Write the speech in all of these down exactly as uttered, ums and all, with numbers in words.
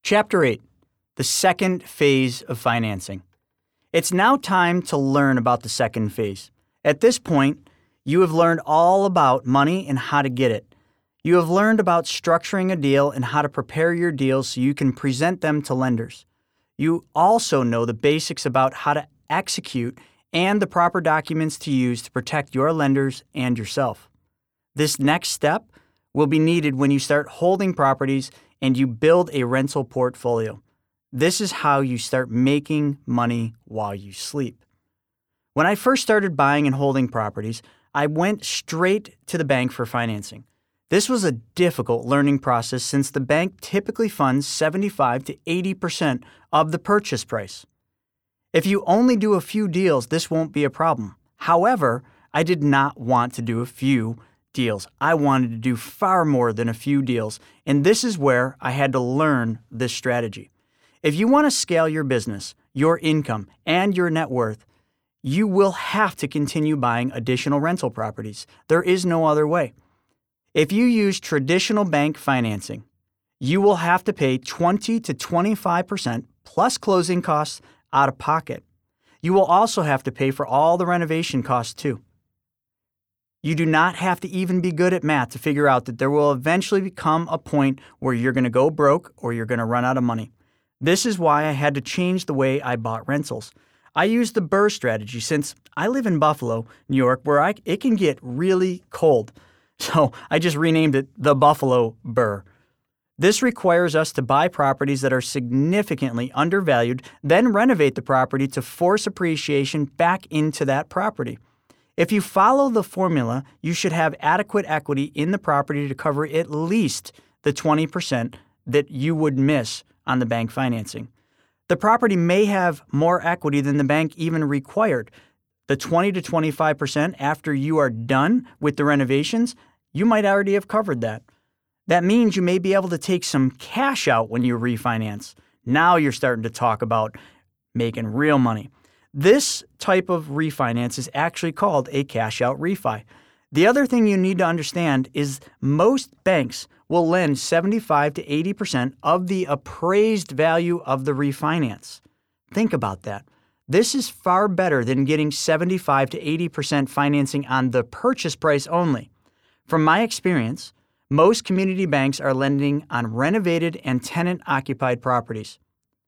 Chapter eight, the second phase of financing. It's now time to learn about the second phase. At this point, you have learned all about money and how to get it. You have learned about structuring a deal and how to prepare your deals so you can present them to lenders. You also know the basics about how to execute and the proper documents to use to protect your lenders and yourself. This next step will be needed when you start holding properties and you build a rental portfolio. This is how you start making money while you sleep. When I first started buying and holding properties, I went straight to the bank for financing. This was a difficult learning process since the bank typically funds seventy-five to eighty percent of the purchase price. If you only do a few deals, this won't be a problem. However, I did not want to do a few deals. I wanted to do far more than a few deals, and this is where I had to learn this strategy. If you want to scale your business, your income, and your net worth, you will have to continue buying additional rental properties. There is no other way. If you use traditional bank financing, you will have to pay twenty to twenty-five percent plus closing costs out of pocket. You will also have to pay for all the renovation costs too. You do not have to even be good at math to figure out that there will eventually become a point where you're going to go broke or you're going to run out of money. This is why I had to change the way I bought rentals. I used the BRRRR strategy since I live in Buffalo, New York, where I, it can get really cold. So I just renamed it the Buffalo BRRRR. This requires us to buy properties that are significantly undervalued, then renovate the property to force appreciation back into that property. If you follow the formula, you should have adequate equity in the property to cover at least the twenty percent that you would miss on the bank financing. The property may have more equity than the bank even required. The twenty to twenty-five percent after you are done with the renovations, you might already have covered that. That means you may be able to take some cash out when you refinance. Now you're starting to talk about making real money. This type of refinance is actually called a cash-out refi. The other thing you need to understand is most banks will lend seventy-five to eighty percent of the appraised value of the refinance. Think about that. This is far better than getting seventy-five to eighty percent financing on the purchase price only. From my experience, most community banks are lending on renovated and tenant-occupied properties.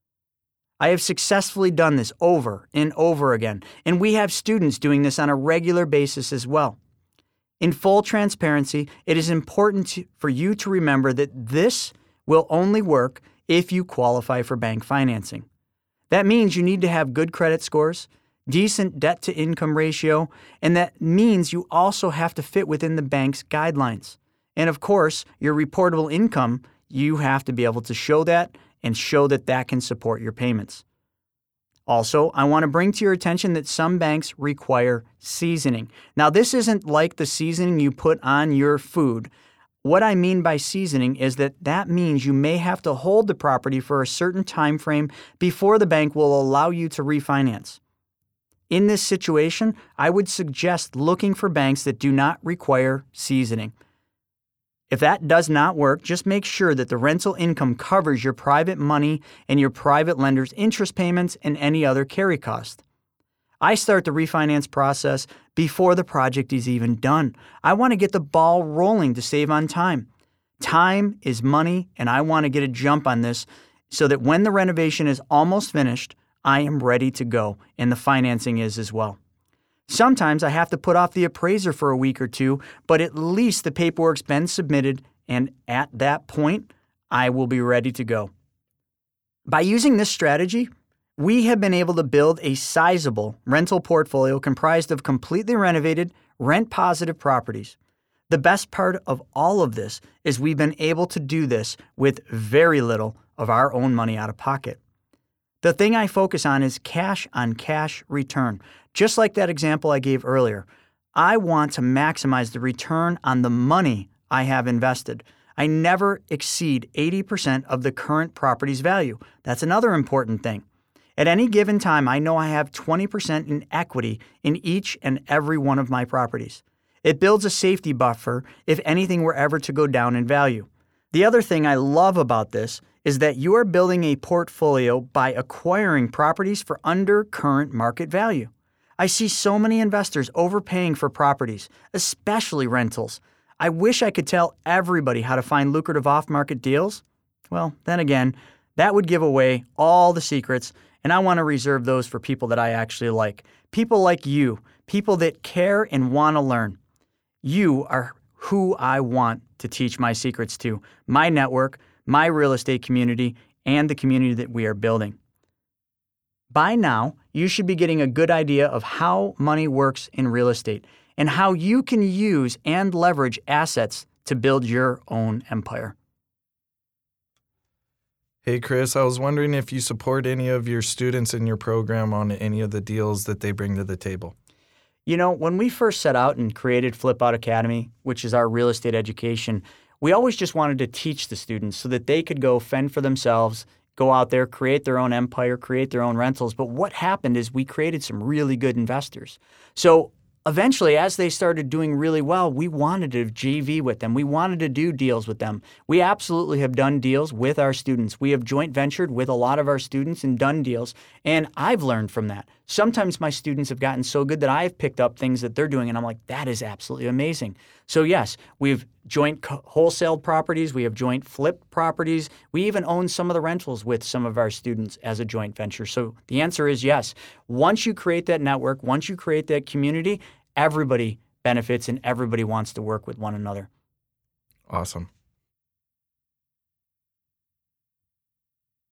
I have successfully done this over and over again, and we have students doing this on a regular basis as well. In full transparency, it is important to, for you to remember that this will only work if you qualify for bank financing. That means you need to have good credit scores, decent debt-to-income ratio, and that means you also have to fit within the bank's guidelines. And of course, your reportable income, you have to be able to show that and show that that can support your payments. Also, I want to bring to your attention that some banks require seasoning. Now, this isn't like the seasoning you put on your food. What I mean by seasoning is that that means you may have to hold the property for a certain time frame before the bank will allow you to refinance. In this situation, I would suggest looking for banks that do not require seasoning. If that does not work, just make sure that the rental income covers your private money and your private lender's interest payments and any other carry cost. I start the refinance process before the project is even done. I want to get the ball rolling to save on time. Time is money, and I want to get a jump on this so that when the renovation is almost finished, I am ready to go, and the financing is as well. Sometimes I have to put off the appraiser for a week or two, but at least the paperwork's been submitted, and at that point, I will be ready to go. By using this strategy, we have been able to build a sizable rental portfolio comprised of completely renovated, rent-positive properties. The best part of all of this is we've been able to do this with very little of our own money out of pocket. The thing I focus on is cash-on-cash return. Just like that example I gave earlier, I want to maximize the return on the money I have invested. I never exceed eighty percent of the current property's value. That's another important thing. At any given time, I know I have twenty percent in equity in each and every one of my properties. It builds a safety buffer if anything were ever to go down in value. The other thing I love about this is that you are building a portfolio by acquiring properties for under current market value. I see so many investors overpaying for properties, especially rentals. I wish I could tell everybody how to find lucrative off-market deals. Well, then again, that would give away all the secrets, and I want to reserve those for people that I actually like. People like you, people that care and want to learn. You are who I want to teach my secrets to, my network, my real estate community, and the community that we are building. By now, you should be getting a good idea of how money works in real estate and how you can use and leverage assets to build your own empire. Hey, Chris, I was wondering if you support any of your students in your program on any of the deals that they bring to the table. You know, when we first set out and created Flip Out Academy, which is our real estate education, we always just wanted to teach the students so that they could go fend for themselves, go out there, create their own empire, create their own rentals. But what happened is we created some really good investors. So eventually, as they started doing really well, we wanted to J V with them. We wanted to do deals with them. We absolutely have done deals with our students. We have joint ventured with a lot of our students and done deals, and I've learned from that. Sometimes my students have gotten so good that I've picked up things that they're doing, and I'm like, that is absolutely amazing. So yes, we've joint wholesale properties. We have joint flip properties. We even own some of the rentals with some of our students as a joint venture. So the answer is yes. Once you create that network, once you create that community, everybody benefits and everybody wants to work with one another. Awesome.